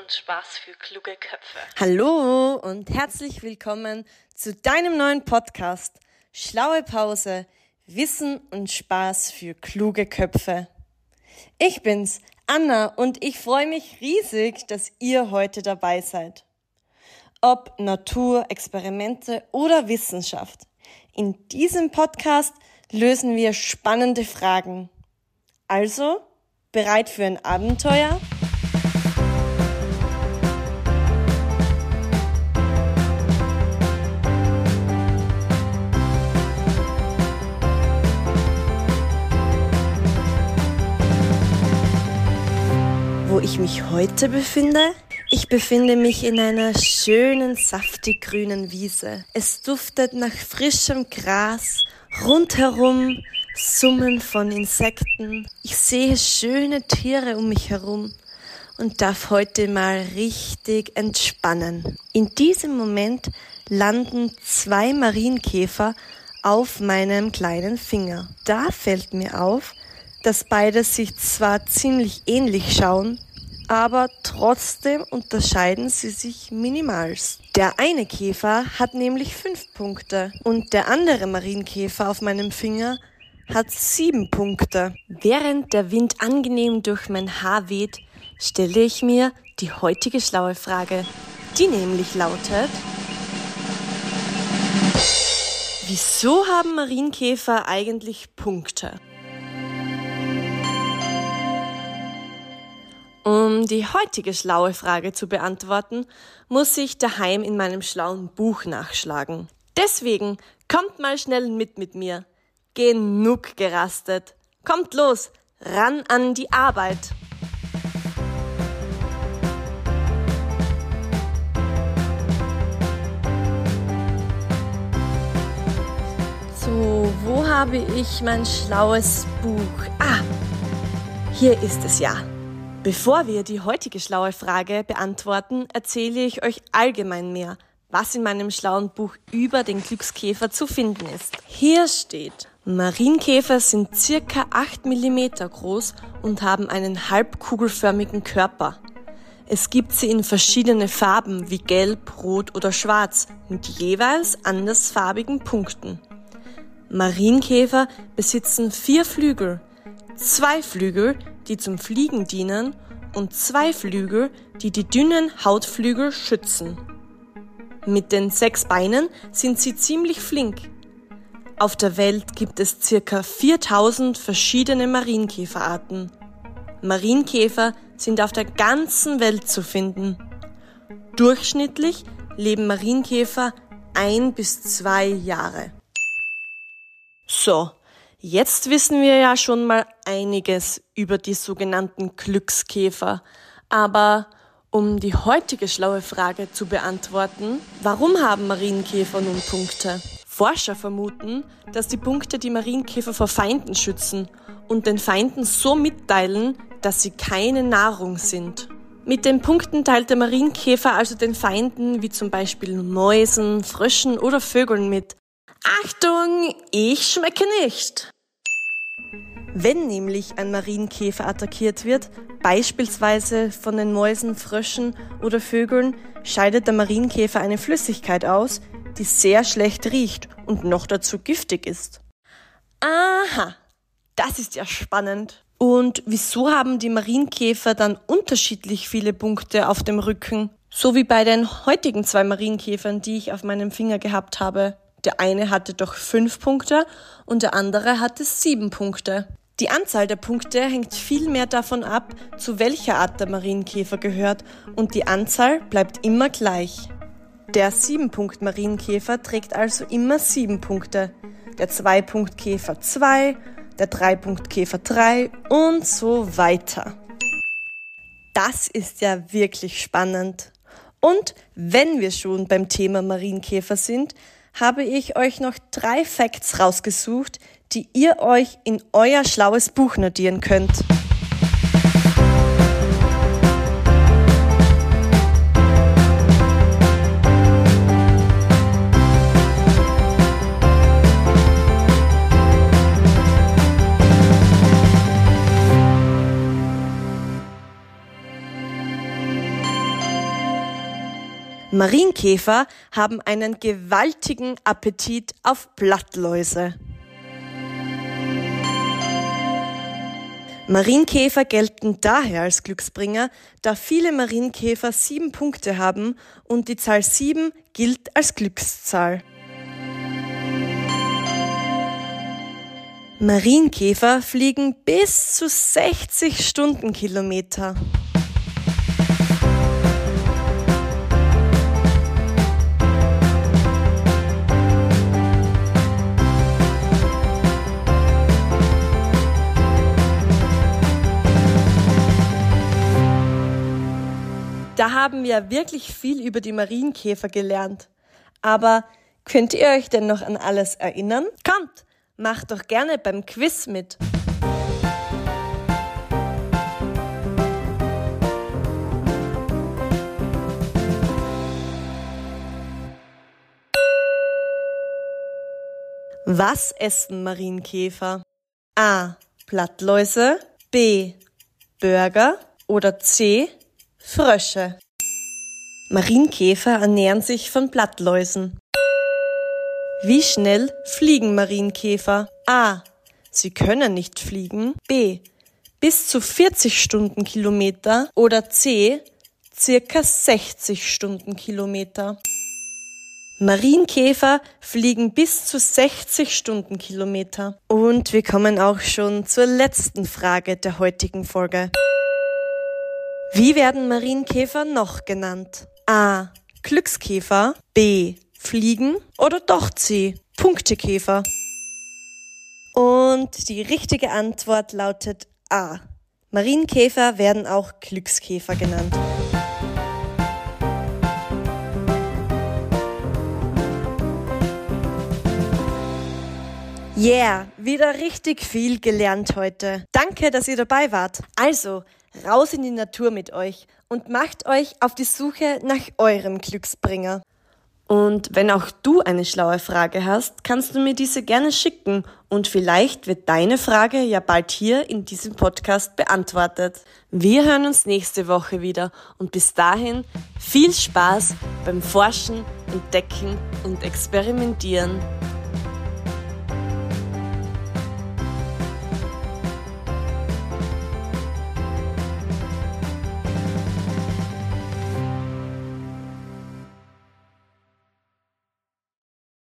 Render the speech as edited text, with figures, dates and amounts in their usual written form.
und Spaß für kluge Köpfe. Hallo und herzlich willkommen zu deinem neuen Podcast Schlaue Pause, Wissen und Spaß für kluge Köpfe. Ich bin's, Anna, und ich freue mich riesig, dass ihr heute dabei seid. Ob Natur, Experimente oder Wissenschaft, in diesem Podcast lösen wir spannende Fragen. Also, bereit für ein Abenteuer? Wo ich mich heute befinde? Ich befinde mich in einer schönen, saftig grünen Wiese. Es duftet nach frischem Gras, rundherum Summen von Insekten. Ich sehe schöne Tiere um mich herum und darf heute mal richtig entspannen. In diesem Moment landen 2 Marienkäfer auf meinem kleinen Finger. Da fällt mir auf, dass beide sich zwar ziemlich ähnlich schauen, aber trotzdem unterscheiden sie sich minimalst. Der eine Käfer hat nämlich 5 Punkte und der andere Marienkäfer auf meinem Finger hat 7 Punkte. Während der Wind angenehm durch mein Haar weht, stelle ich mir die heutige schlaue Frage, die nämlich lautet: Wieso haben Marienkäfer eigentlich Punkte? Um die heutige schlaue Frage zu beantworten, muss ich daheim in meinem schlauen Buch nachschlagen. Deswegen kommt mal schnell mit mir. Genug gerastet. Kommt los, ran an die Arbeit. So, wo habe ich mein schlaues Buch? Hier ist es ja. Bevor wir die heutige schlaue Frage beantworten, erzähle ich euch allgemein mehr, was in meinem schlauen Buch über den Glückskäfer zu finden ist. Hier steht: Marienkäfer sind circa 8 mm groß und haben einen halbkugelförmigen Körper. Es gibt sie in verschiedene Farben wie gelb, rot oder schwarz mit jeweils andersfarbigen Punkten. Marienkäfer besitzen 4 Flügel, 2 Flügel, die zum Fliegen dienen, und 2 Flügel, die die dünnen Hautflügel schützen. Mit den 6 Beinen sind sie ziemlich flink. Auf der Welt gibt es ca. 4000 verschiedene Marienkäferarten. Marienkäfer sind auf der ganzen Welt zu finden. Durchschnittlich leben Marienkäfer 1 bis 2 Jahre. So, jetzt wissen wir ja schon mal einiges über die sogenannten Glückskäfer. Aber um die heutige schlaue Frage zu beantworten, warum haben Marienkäfer nun Punkte? Forscher vermuten, dass die Punkte die Marienkäfer vor Feinden schützen und den Feinden so mitteilen, dass sie keine Nahrung sind. Mit den Punkten teilt der Marienkäfer also den Feinden, wie zum Beispiel Mäusen, Fröschen oder Vögeln mit: Achtung, ich schmecke nicht! Wenn nämlich ein Marienkäfer attackiert wird, beispielsweise von den Mäusen, Fröschen oder Vögeln, scheidet der Marienkäfer eine Flüssigkeit aus, die sehr schlecht riecht und noch dazu giftig ist. Aha, das ist ja spannend. Und wieso haben die Marienkäfer dann unterschiedlich viele Punkte auf dem Rücken? So wie bei den heutigen 2 Marienkäfern, die ich auf meinem Finger gehabt habe. Der eine hatte doch 5 Punkte und der andere hatte 7 Punkte. Die Anzahl der Punkte hängt viel mehr davon ab, zu welcher Art der Marienkäfer gehört, und die Anzahl bleibt immer gleich. Der 7-Punkt-Marienkäfer trägt also immer 7 Punkte, der 2-Punkt-Käfer 2, der 3-Punkt-Käfer 3 und so weiter. Das ist ja wirklich spannend. Und wenn wir schon beim Thema Marienkäfer sind, habe ich euch noch 3 Facts rausgesucht, die ihr euch in euer schlaues Buch notieren könnt. Marienkäfer haben einen gewaltigen Appetit auf Blattläuse. Marienkäfer gelten daher als Glücksbringer, da viele Marienkäfer 7 Punkte haben und die Zahl 7 gilt als Glückszahl. Marienkäfer fliegen bis zu 60 Stundenkilometer. Da haben wir wirklich viel über die Marienkäfer gelernt. Aber könnt ihr euch denn noch an alles erinnern? Kommt, macht doch gerne beim Quiz mit. Was essen Marienkäfer? A. Blattläuse, B. Burger oder C. Frösche. Marienkäfer ernähren sich von Blattläusen. Wie schnell fliegen Marienkäfer? A. Sie können nicht fliegen. B. Bis zu 40 Stundenkilometer. Oder C. Circa 60 Stundenkilometer. Marienkäfer fliegen bis zu 60 Stundenkilometer. Und wir kommen auch schon zur letzten Frage der heutigen Folge. Wie werden Marienkäfer noch genannt? A. Glückskäfer, B. Fliegen oder doch C. Punktekäfer? Und die richtige Antwort lautet A. Marienkäfer werden auch Glückskäfer genannt. Yeah, wieder richtig viel gelernt heute. Danke, dass ihr dabei wart. Also, raus in die Natur mit euch und macht euch auf die Suche nach eurem Glücksbringer. Und wenn auch du eine schlaue Frage hast, kannst du mir diese gerne schicken und vielleicht wird deine Frage ja bald hier in diesem Podcast beantwortet. Wir hören uns nächste Woche wieder und bis dahin viel Spaß beim Forschen, Entdecken und Experimentieren.